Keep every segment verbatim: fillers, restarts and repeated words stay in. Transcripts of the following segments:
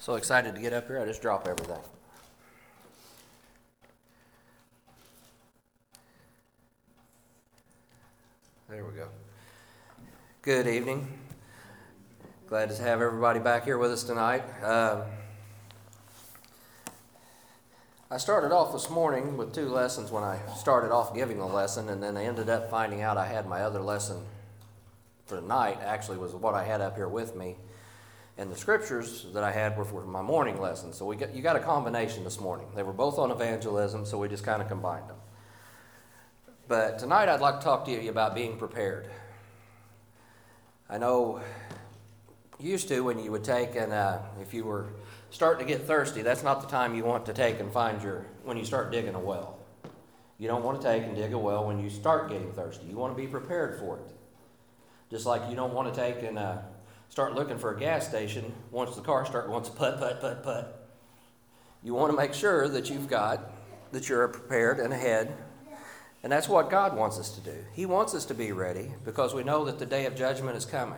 So excited to get up here, I just drop everything. There we go. Good evening. Glad to have everybody back here with us tonight. Um, I started off this morning with two lessons when I started off giving the lesson, and then I ended up finding out I had my other lesson for the night, actually was what I had up here with me. And the scriptures that I had were for my morning lesson. So we got, you got a combination this morning. They were both on evangelism, so we just kind of combined them. But tonight I'd like to talk to you about being prepared. I know used to when you would take and uh, if you were starting to get thirsty, that's not the time you want to take and find your, when you start digging a well. You don't want to take and dig a well when you start getting thirsty. You want to be prepared for it. Just like you don't want to take and uh, start looking for a gas station once the car starts going put, put, put, put. You want to make sure that you've got, that you're prepared and ahead. And that's what God wants us to do. He wants us to be ready because we know that the day of judgment is coming.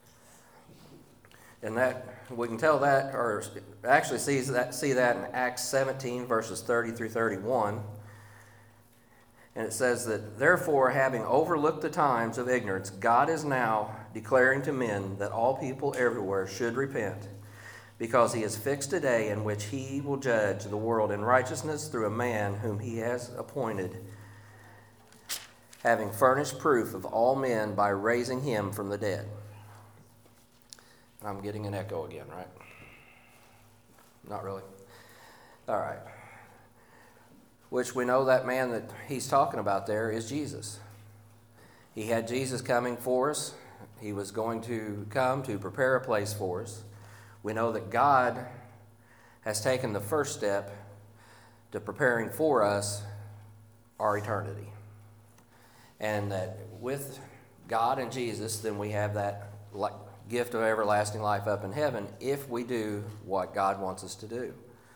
And that we can tell that, or actually see that, see that in Acts seventeen, verses thirty through thirty-one. And it says that, therefore, having overlooked the times of ignorance, God is now declaring to men that all people everywhere should repent, because he has fixed a day in which he will judge the world in righteousness through a man whom he has appointed, having furnished proof of all men by raising him from the dead. I'm getting an echo again, right? Not really. All right. Which we know that man that he's talking about there is Jesus. He had Jesus coming for us. He was going to come to prepare a place for us. We know that God has taken the first step to preparing for us our eternity. And that with God and Jesus, then we have that gift of everlasting life up in heaven if we do what God wants us to do.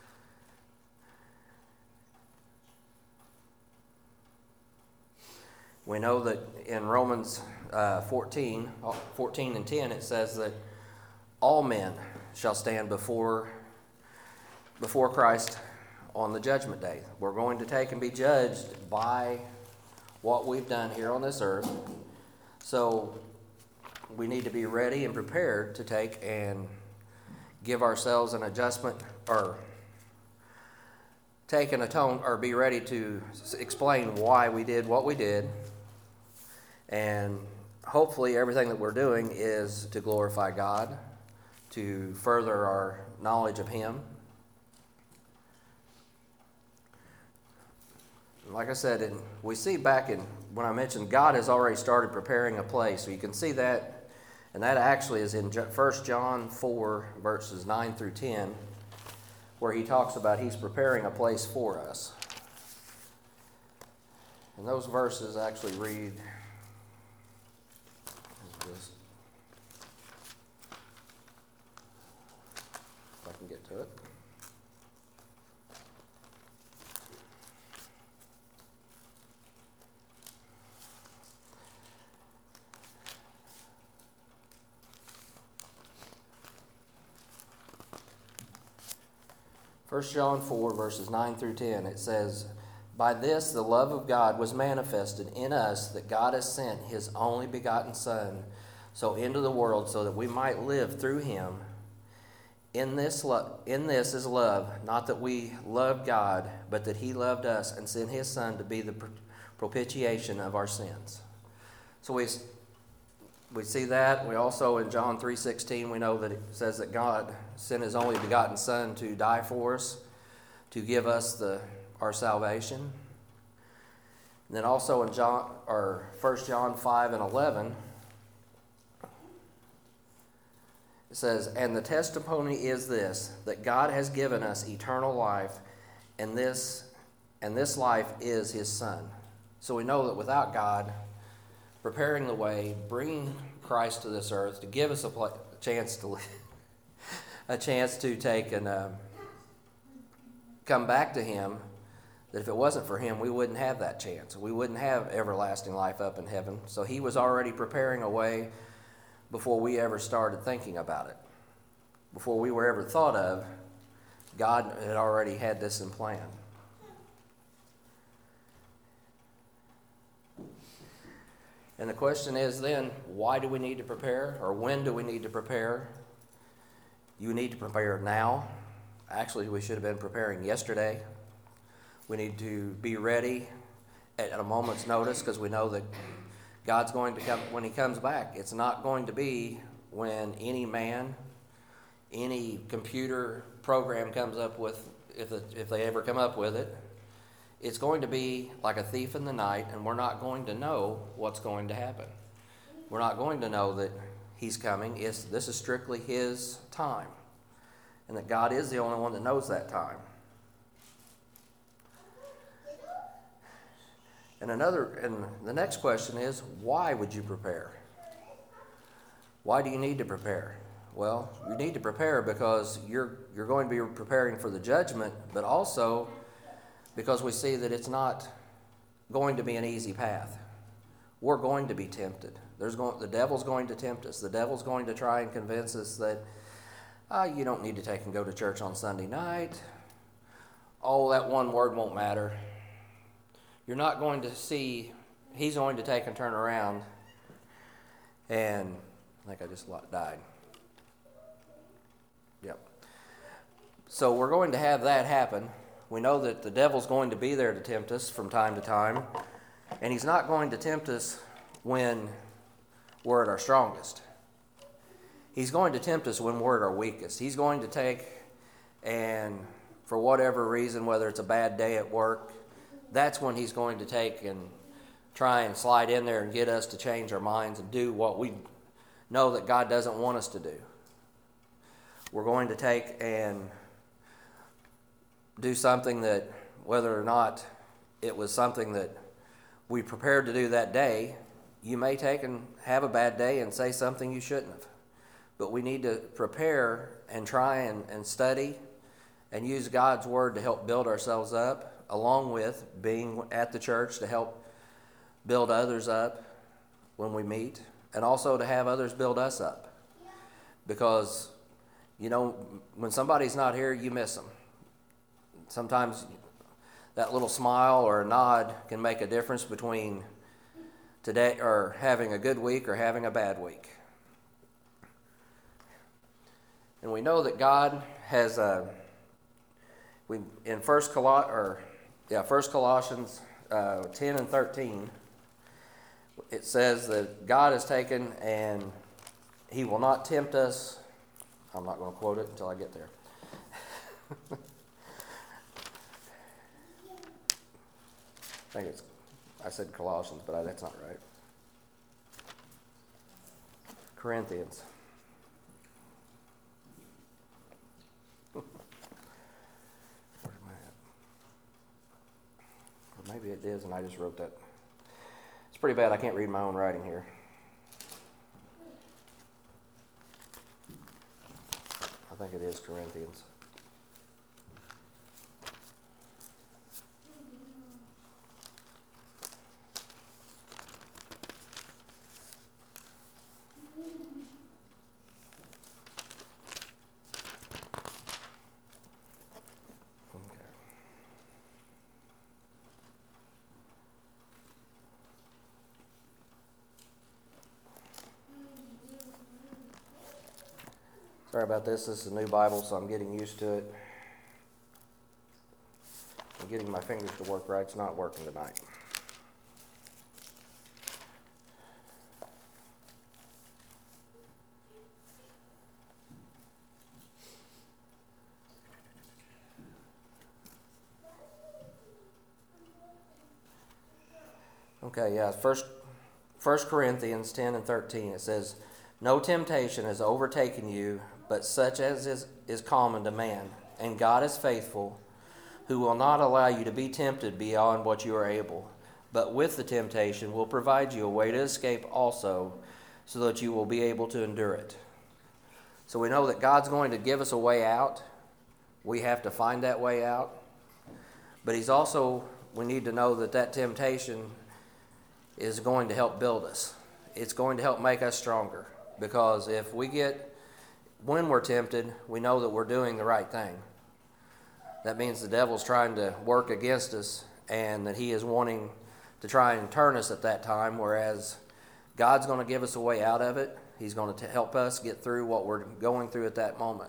We know that in Romans uh, fourteen, fourteen and ten, it says that all men shall stand before, before Christ on the judgment day. We're going to take and be judged by what we've done here on this earth. So we need to be ready and prepared to take and give ourselves an adjustment, or take and atone, or be ready to explain why we did what we did. And hopefully everything that we're doing is to glorify God, to further our knowledge of him. Like I said, and we see back in, when I mentioned God has already started preparing a place, so you can see that, and that actually is in First John four, verses nine through ten, where he talks about he's preparing a place for us. And those verses actually read, if I can get to it. First John four, verses nine through ten, it says, by this the love of God was manifested in us, that God has sent his only begotten Son so into the world so that we might live through him. In this, lo- in this is love, not that we loved God, but that he loved us and sent his Son to be the propitiation of our sins. So we we see that. We also, in John three sixteen, we know that it says that God sent his only begotten Son to die for us, to give us the our salvation. And then also in John, or First John five and eleven, it says, and the testimony is this, that God has given us eternal life, and this and this life is his Son. So we know that without God preparing the way, bringing Christ to this earth to give us a, pl- a chance to a chance to take and uh, come back to him, that if it wasn't for him, we wouldn't have that chance. We wouldn't have everlasting life up in heaven. So he was already preparing a way before we ever started thinking about it. before we were ever thought of, God had already had this in plan. And the question is then, why do we need to prepare? Or when do we need to prepare? You need to prepare now. Actually, we should have been preparing yesterday. We need to be ready at a moment's notice, because we know that God's going to come when he comes back. It's not going to be when any man, any computer program comes up with, if, it, if they ever come up with it. It's going to be like a thief in the night, and we're not going to know what's going to happen. We're not going to know that he's coming. It's, this is strictly his time, and that God is the only one that knows that time. And another, and the next question is, why would you prepare? Why do you need to prepare? Well, you need to prepare because you're you're going to be preparing for the judgment, but also because we see that it's not going to be an easy path. We're going to be tempted. There's going, the devil's going to tempt us. The devil's going to try and convince us that uh, you don't need to take and go to church on Sunday night. Oh, that one word won't matter. You're not going to see, he's going to take and turn around, and I think I just died. Yep. So we're going to have that happen. We know that the devil's going to be there to tempt us from time to time, and he's not going to tempt us when we're at our strongest. He's going to tempt us when we're at our weakest. He's going to take, and for whatever reason, whether it's a bad day at work, that's when he's going to take and try and slide in there and get us to change our minds and do what we know that God doesn't want us to do. We're going to take and do something that, whether or not it was something that we prepared to do that day, you may take and have a bad day and say something you shouldn't have. But we need to prepare and try and, and study and use God's word to help build ourselves up, along with being at the church to help build others up when we meet, and also to have others build us up. Because, you know, when somebody's not here, you miss them. Sometimes that little smile or a nod can make a difference between today or having a good week or having a bad week. And we know that God has a we in First Col or yeah First Colossians uh, ten and thirteen. It says that God has taken and He will not tempt us. I'm not going to quote it until I get there. I think it's, I said Colossians, but I, that's not right. Corinthians. Where's my at? Or maybe it is, and I just wrote that. It's pretty bad. I can't read my own writing here. I think it is Corinthians. Sorry about this. This is a new Bible, so I'm getting used to it. I'm getting my fingers to work right. It's not working tonight. Okay, yeah. First, First Corinthians ten and thirteen. It says, "No temptation has overtaken you, but such as is, is common to man. And God is faithful, who will not allow you to be tempted beyond what you are able, but with the temptation will provide you a way to escape also, so that you will be able to endure it." So we know that God's going to give us a way out. We have to find that way out. But He's also, we need to know that that temptation is going to help build us. It's going to help make us stronger. Because if we get when we're tempted, we know that we're doing the right thing. That means the devil's trying to work against us, and that he is wanting to try and turn us at that time, whereas God's going to give us a way out of it. He's going to help us get through what we're going through at that moment.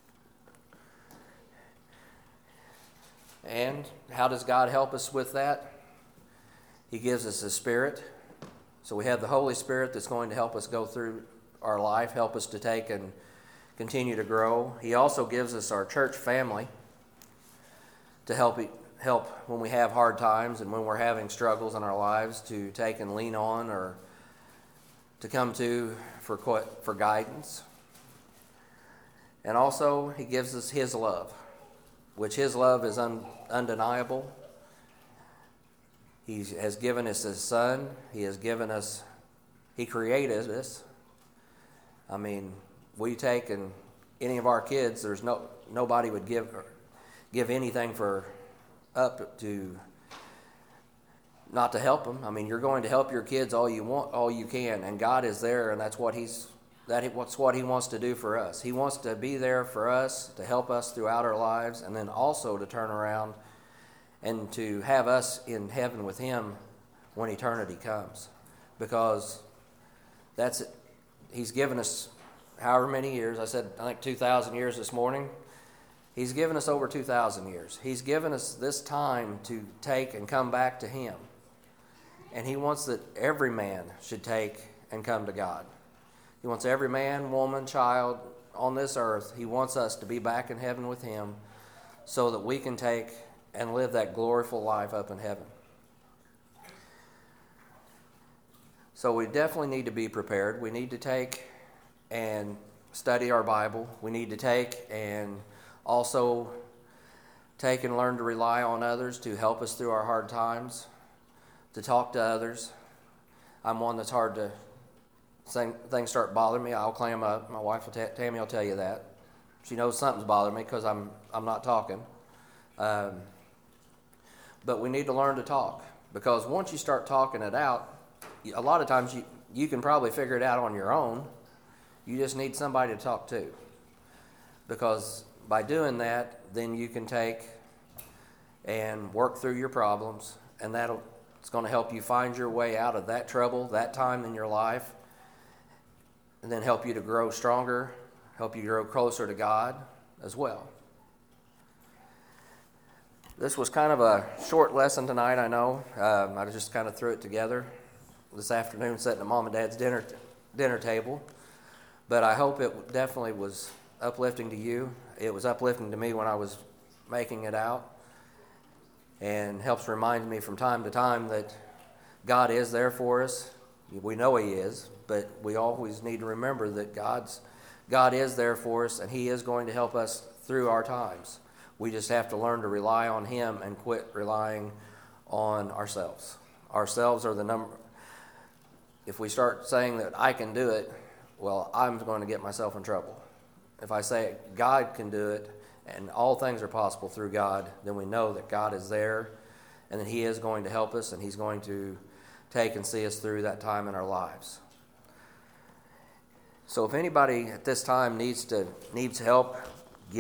And how does God help us with that? He gives us His Spirit. So we have the Holy Spirit that's going to help us go through our life, help us to take and continue to grow. He also gives us our church family to help help when we have hard times and when we're having struggles in our lives, to take and lean on or to come to for for guidance. And also, He gives us His love, which His love is un, undeniable. He has given us His Son. He has given us, He created us. I mean, we take and any of our kids, there's no nobody would give give anything for up to not to help them. I mean, you're going to help your kids all you want, all you can, and God is there, and that's what He's that what's what He wants to do for us. He wants to be there for us, to help us throughout our lives, and then also to turn around and to have us in heaven with Him when eternity comes, because that's it. He's given us however many years. I said I think two thousand years this morning. He's given us over two thousand years. He's given us this time to take and come back to Him. And He wants that every man should take and come to God. He wants every man, woman, child on this earth. He wants us to be back in heaven with Him so that we can take and live that gloriful life up in heaven. So we definitely need to be prepared. We need to take and study our Bible. We need to take and also take and learn to rely on others to help us through our hard times, to talk to others. I'm one that's hard to, things start bothering me, I'll clam up. My wife, will t- Tammy will tell you that. She knows something's bothering me because I'm I'm not talking. Um, but we need to learn to talk, because once you start talking it out, a lot of times you, you can probably figure it out on your own. You just need somebody to talk to, because by doing that, then you can take and work through your problems, and that'll it's going to help you find your way out of that trouble, that time in your life, and then help you to grow stronger, help you grow closer to God as well. This was kind of a short lesson tonight, I know. Um, I just kind of threw it together this afternoon, sitting at Mom and Dad's dinner dinner table. But I hope it definitely was uplifting to you. It was uplifting to me when I was making it out, and helps remind me from time to time that God is there for us. We know He is, but we always need to remember that God's God is there for us, and He is going to help us through our times. We just have to learn to rely on Him and quit relying on ourselves. Ourselves are the number. If we start saying that I can do it, well, I'm going to get myself in trouble. If I say God can do it and all things are possible through God, then we know that God is there and that He is going to help us, and He's going to take and see us through that time in our lives. So if anybody at this time needs to needs help